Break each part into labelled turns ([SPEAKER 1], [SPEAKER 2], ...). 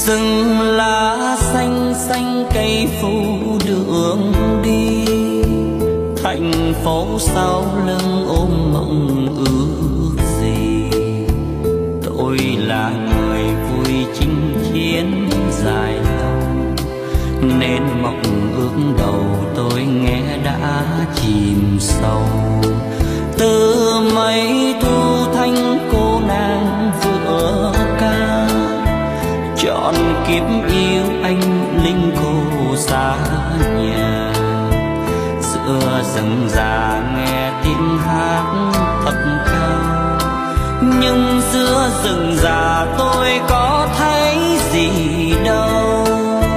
[SPEAKER 1] Rừng lá xanh xanh cây phủ đường đi, thành phố sau lưng ôm mộng ước gì. Tôi là người vui chinh chiến dài lâu, nên mộng ước đầu tôi nghe đã chìm sâu. Từ mấy thu thanh cô nàng vừa ca, chọn kiếp yêu anh linh cô xa nhà. Giữa rừng già nghe tiếng hát thật cao, nhưng giữa rừng già tôi có thấy gì đâu.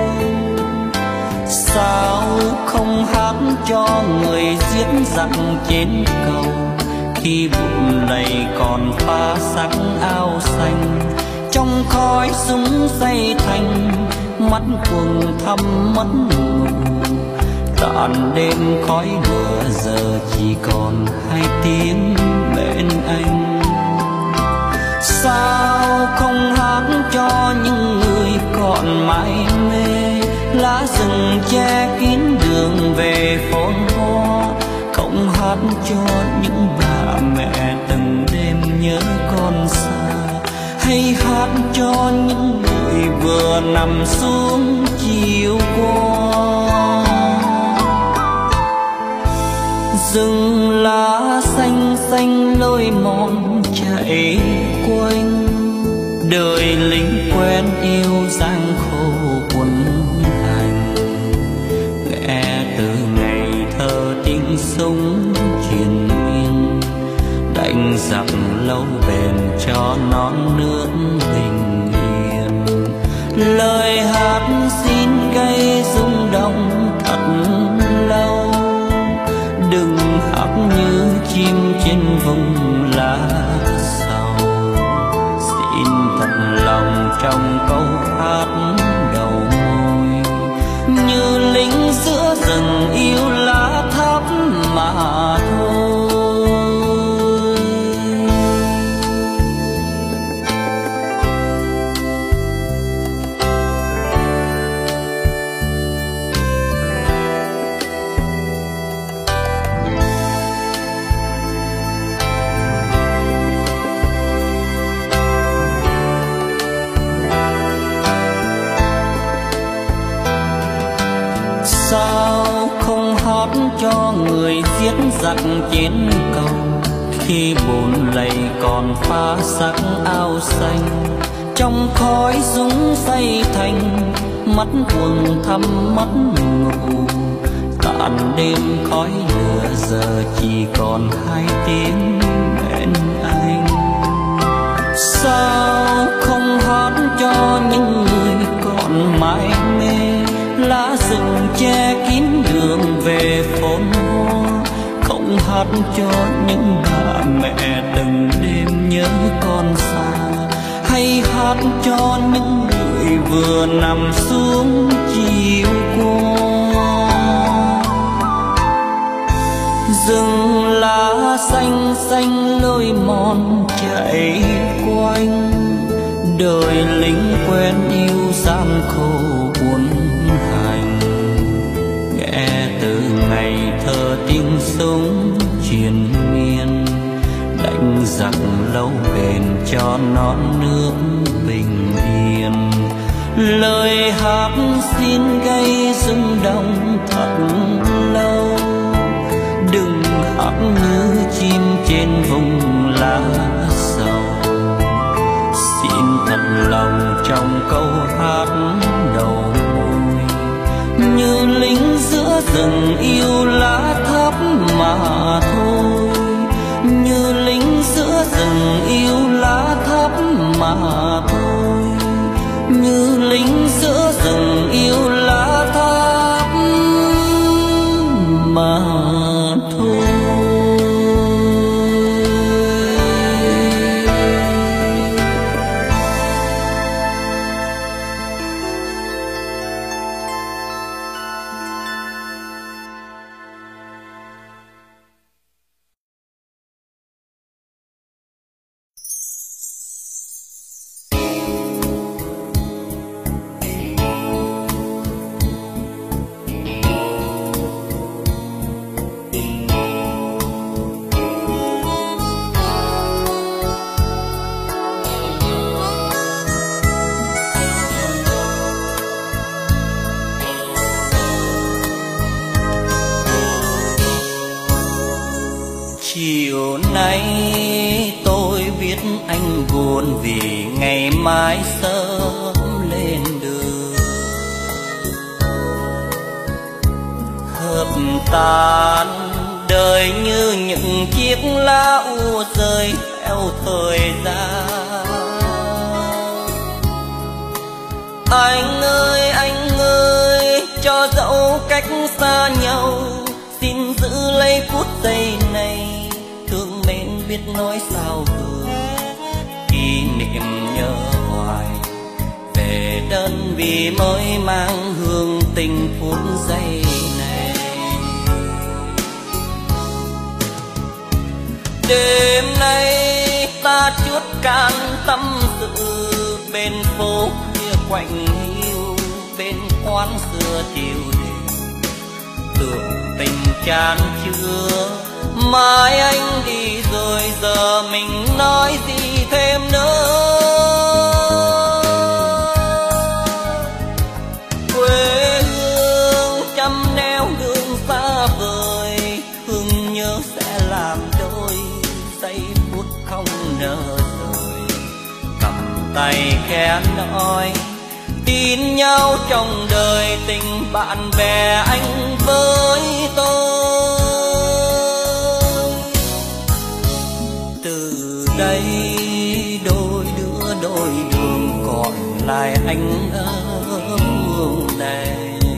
[SPEAKER 1] Sao không hát cho người giết giặc trên cầu, khi bụi lầy còn pha sắc áo xanh. Trong khói súng xây thành, mắt quầng thăm mất ngủ. Tàn đêm khói lửa giờ chỉ còn hai tiếng bên anh. Sao không hát cho những người còn mãi mê, lá rừng che kín đường về phồn hoa. Không hát cho những bà mẹ từng đêm nhớ con xa, hay hát cho những người vừa nằm xuống chiều qua. Rừng lá xanh xanh lối mòn chạy quanh, đời lính quen yêu gian khổ quân hành. Nghe từ ngày thơ tiếng súng truyền miên, đánh giặc lâu bền cho non nước bình yên. Lời hát xin gây rung động thật lâu, đừng hát như chim trên vùng lá sầu. Xin thật lòng trong câu hát đầu môi, như lính giữa rừng yêu lá thắm mà thôi. Sao không hát cho người giết giặc trên cầu, khi bùn lầy còn pha sắc áo xanh. Trong khói súng xây thành, mắt quầng thăm mất ngủ. Tàn đêm khói lửa giờ chỉ còn hai tiếng bên anh. Sao không hát cho những người còn mãi mê, lá rừng che kín đường về phồn hoa. Không hát cho những bà mẹ từng đêm nhớ con xa, hay hát cho những người vừa nằm xuống chiều qua. Rừng lá xanh xanh lối mòn chạy quanh, đời lính quen yêu gian khổ buồn hành. Nghe từ ngày thơ tiếng súng truyền miên, đánh giặc lâu bền cho non nước bình yên. Lời hát xin gây rung động thật lâu, đừng hát như chim trên vùng lá sầu. Xin thật lòng trong câu hát đầu môi, như lính giữa rừng yêu lá thắm mà thôi. Như lính giữa rừng yêu lá thắm mà thôi. Như lính giữa rừng yêu lá thắm mà thôi. Chiều nay tôi biết anh buồn vì ngày mai sớm lên đường. Hợp tan đời như những chiếc lá úa rơi theo thời gian. Anh ơi, cho dẫu cách xa nhau, xin giữ lấy phút giây này, thương mến biết nói sao vừa, kỷ niệm nhớ hoài về đơn vị mới mang hương tình phút giây này. Đêm nay ta chút can tâm sự bên phố khuya quạnh hiu, bên quán xưa chiều đêm tưởng tình chan chứa. Mai anh đi rồi giờ mình nói gì thêm nữa. Quê hương trăm nẻo đường xa vời, thương nhớ sẽ làm đôi, giây phút không nỡ rời. Cầm tay khẽ nói tin nhau trong đời, tình bạn bè anh với tôi. Từ đây đôi đứa đôi đường, còn lại anh ở phương này.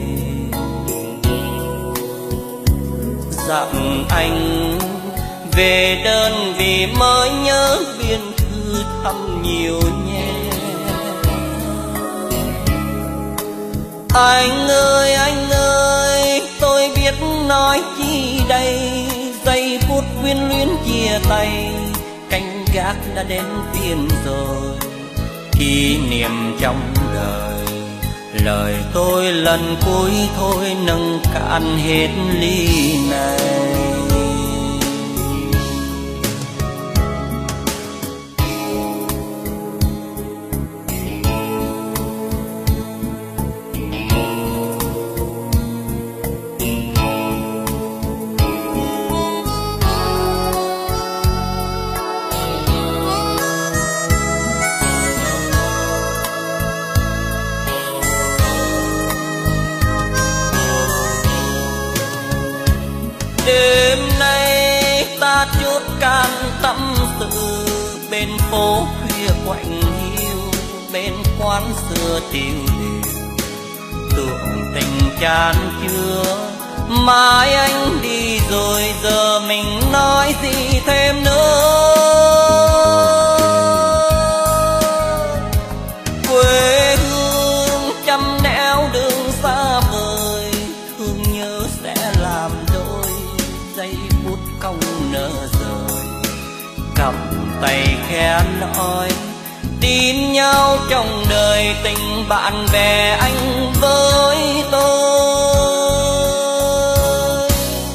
[SPEAKER 1] Dặn anh về đơn vị mới nhớ biên thư thăm nhiều nhé. Anh ơi, tôi biết nói chi đây, giây phút quyến luyến chia tay, canh gác đã đến phiên rồi, kỷ niệm trong đời. Lời tôi lần cuối thôi nâng cạn hết ly này. Đêm nay ta chút can tâm sự bên phố khuya quạnh hiu, bên quán xưa tiêu điều tưởng tình chan chứa. Mai anh đi rồi giờ mình nói gì thêm nữa. Quê hương trăm nẻo đường xa vời, thương nhớ sẽ làm đôi, giây phút không nỡ rời. Cầm tay khẽ nói tin nhau trong đời, tình bạn bè anh với tôi.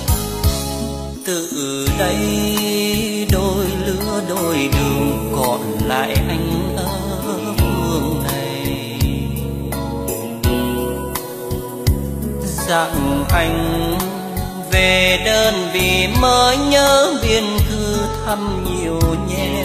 [SPEAKER 1] Từ đây đôi lứa đôi đường, còn lại anh ở phương này. Dặn anh về đơn vị mới nhớ biên thư thăm nhiều nhé.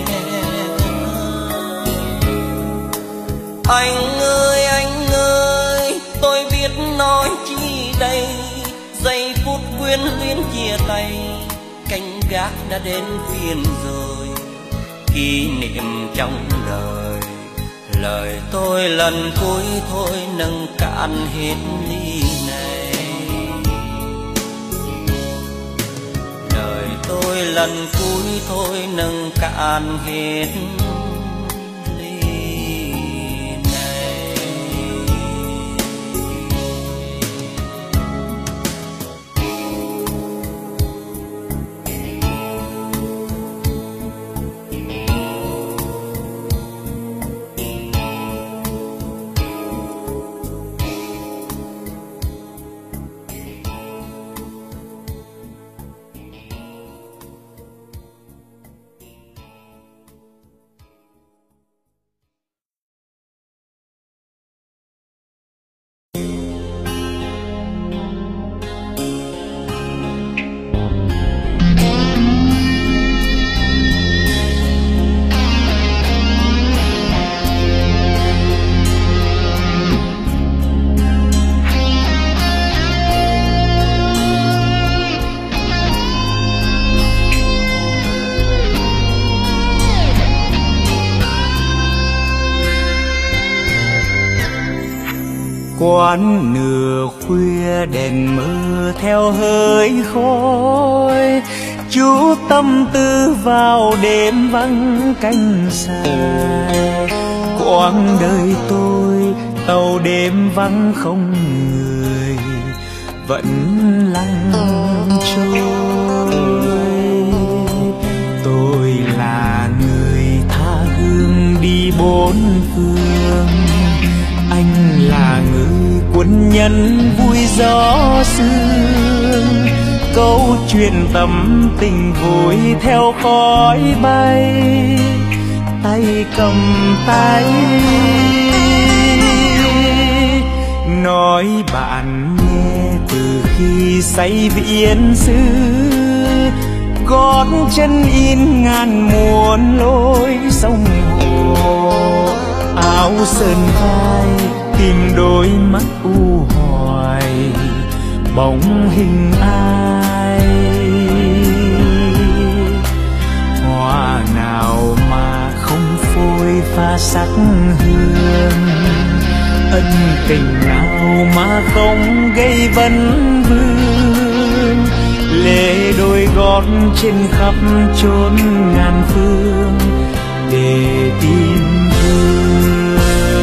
[SPEAKER 1] Anh ơi, tôi biết nói chi đây, giây phút quyến luyến chia tay, canh gác đã đến phiên rồi, kỷ niệm trong đời. Lời tôi lần cuối thôi nâng cạn hết ly này. Lời tôi lần cuối thôi nâng cạn hết Quán nửa khuya đèn mơ theo hơi khói, chú tâm tư vào đêm vắng canh dài. Quãng đời tôi tàu đêm vắng không người, vẫn lặng trôi. Tôi là người tha hương đi bốn phương, anh là người quân nhân vui gió sương. Câu chuyện tâm tình vui theo khói bay, tay cầm tay. Nói bạn nghe từ khi say viễn xứ, gót chân in ngàn muôn lối sông hồ. Áo sơn vai tìm đôi mắt u hoài, bóng hình ai. Hoa nào mà không phôi pha sắc hương, ân tình nào mà không gây vấn vương. Lệ đôi gót trên khắp chốn ngàn phương để tìm thương.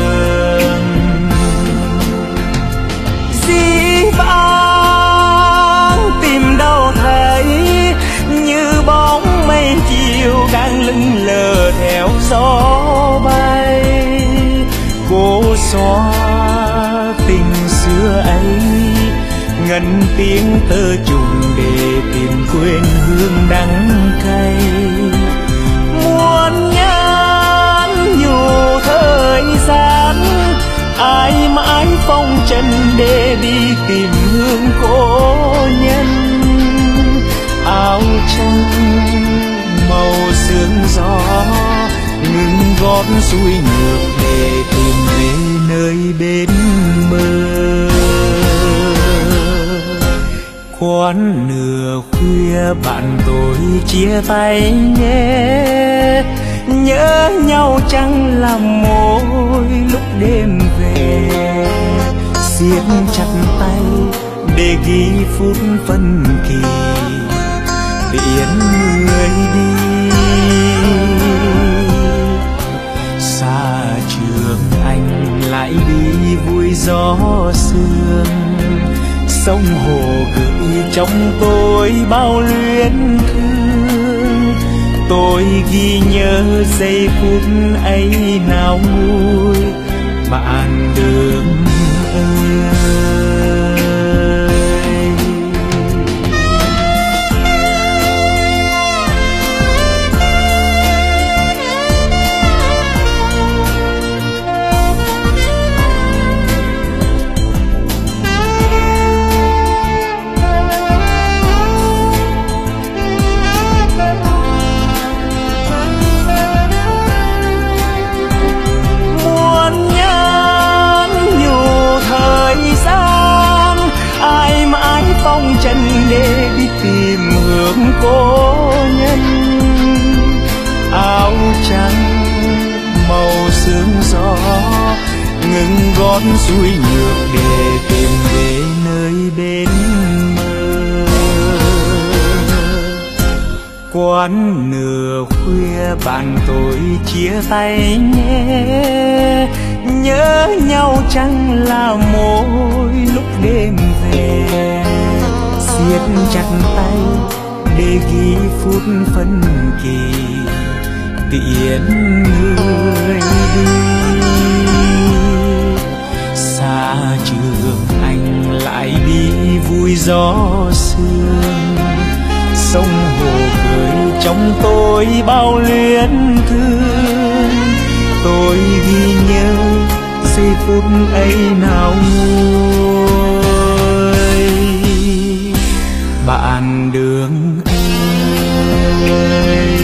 [SPEAKER 1] Dĩ vãng tìm đâu thấy, như bóng mây chiều đang lững lờ theo gió bay. Cố xóa tình xưa ấy, ngân tiếng tơ trùng để tìm quên hương đắng cay. Muôn nhắn nhủ thời gian, ai mãi phong trần để đi tìm hương cố nhân. Áo trắng màu sương gió, ngừng gót xuôi ngược để tìm về nơi bên bờ. Quán nửa khuya bạn tôi chia tay nhé, nhớ nhau chẳng làm môi lúc đêm về. Siết chặt tay để ghi phút phân kỳ, tiễn người đi. Xa trường anh lại đi vui gió sương, sông hồ gửi trong tôi bao luyến thương. Tôi ghi nhớ giây phút ấy nào nguôi, bạn đường ơi. Chân để đi tìm hướng cố nhân. Áo trắng màu sương gió, ngừng gót xuôi ngược để tìm về nơi bên mơ. Quán nửa khuya bạn tôi chia tay nhé, nhớ nhau chẳng là môi lúc đêm về. Siết chặt tay để ghi phút phân kỳ, tiễn người đi. Xa trường anh lại đi vui gió sương, sông hồ gửi trong tôi bao luyến thương. Tôi ghi nhớ giây phút ấy nào nguôi, bạn đường ơi.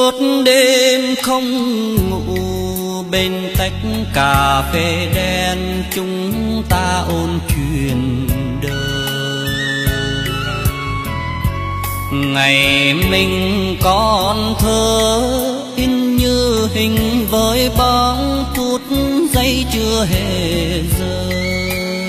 [SPEAKER 1] Suốt đêm không ngủ bên tách cà phê đen, chúng ta ôn chuyện đời. Ngày mình còn thơ in như hình với bóng phút giây chưa hề rơi.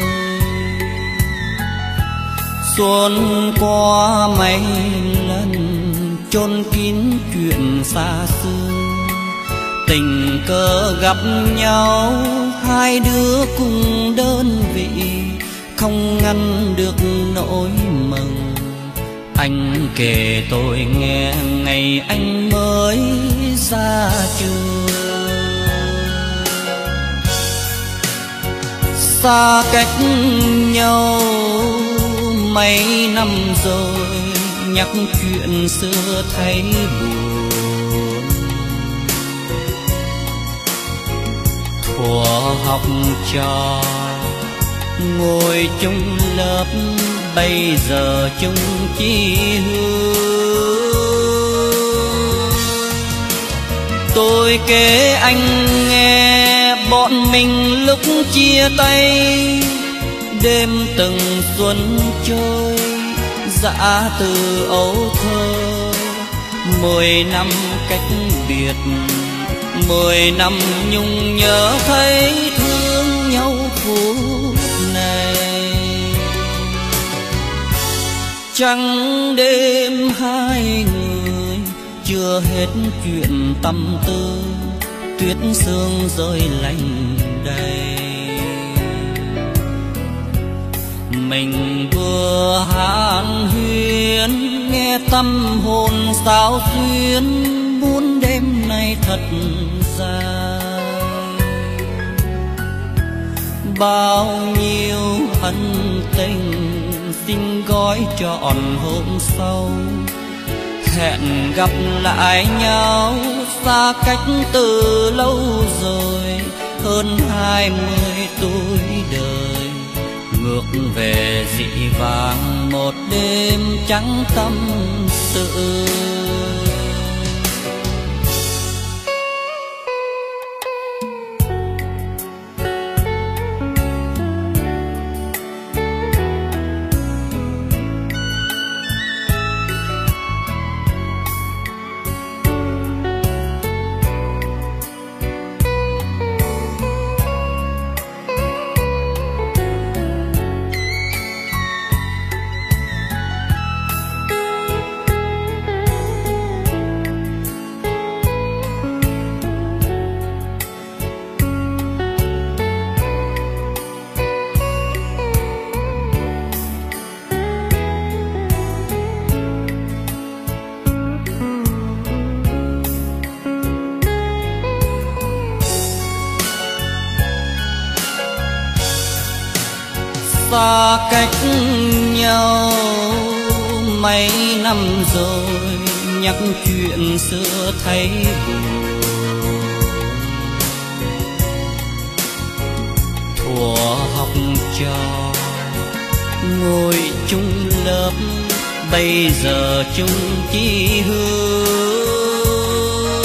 [SPEAKER 1] Xuân qua mấy lần chôn kín chuyện xa xưa, tình cờ gặp nhau hai đứa cùng đơn vị, không ngăn được nỗi mừng. Anh kể tôi nghe ngày anh mới ra trường. Xa cách nhau mấy năm rồi, nhắc chuyện xưa thấy buồn. Thuở học trò ngồi chung lớp, bây giờ chung chí hướng. Tôi kể anh nghe bọn mình lúc chia tay, đêm từng xuân trôi dã từ ấu thơ. 10 năm cách biệt, 10 năm nhung nhớ thấy thương nhau phút này. Trăng đêm hai người chưa hết chuyện tâm tư, tuyết sương rơi lạnh đầy. Mình vừa hàn huyên nghe tâm hồn sao xuyên, muốn đêm nay thật dài. Bao nhiêu ân tình xin gói trọn hôm sau, hẹn gặp lại nhau xa cách từ lâu rồi, hơn 20 tuổi đời. Ngược về dị vãng một đêm trắng tâm sự. Xa cách nhau mấy năm rồi, nhắc chuyện xưa thấy buồn. Thuở học trò ngồi chung lớp, bây giờ chung chí hướng.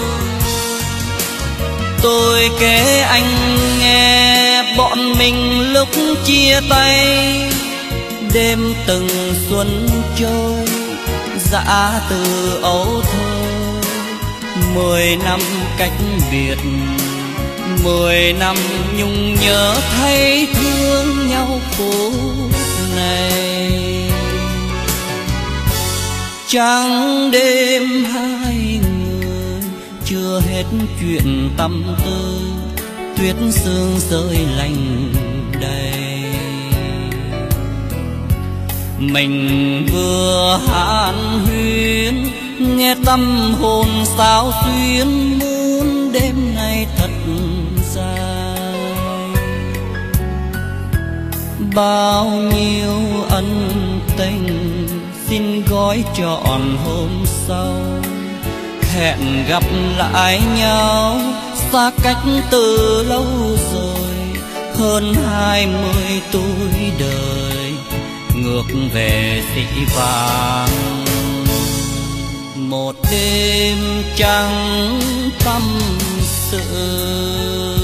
[SPEAKER 1] Tôi kể anh nghe bọn mình lúc chia tay, đêm từng xuân trôi dã từ ấu thơ. 10 năm cách biệt, 10 năm nhung nhớ thấy thương nhau phút này. Trắng đêm hai người chưa hết chuyện tâm tư, tuyết sương rơi lạnh đầy. Mình vừa hàn huyên nghe tâm hồn sao xuyên, muốn đêm nay thật dài. Bao nhiêu ân tình xin gói trọn hôm sau, hẹn gặp lại nhau xa cách từ lâu rồi, hơn 20 tuổi đời. Ngược về dị vãng một đêm trắng tâm sự.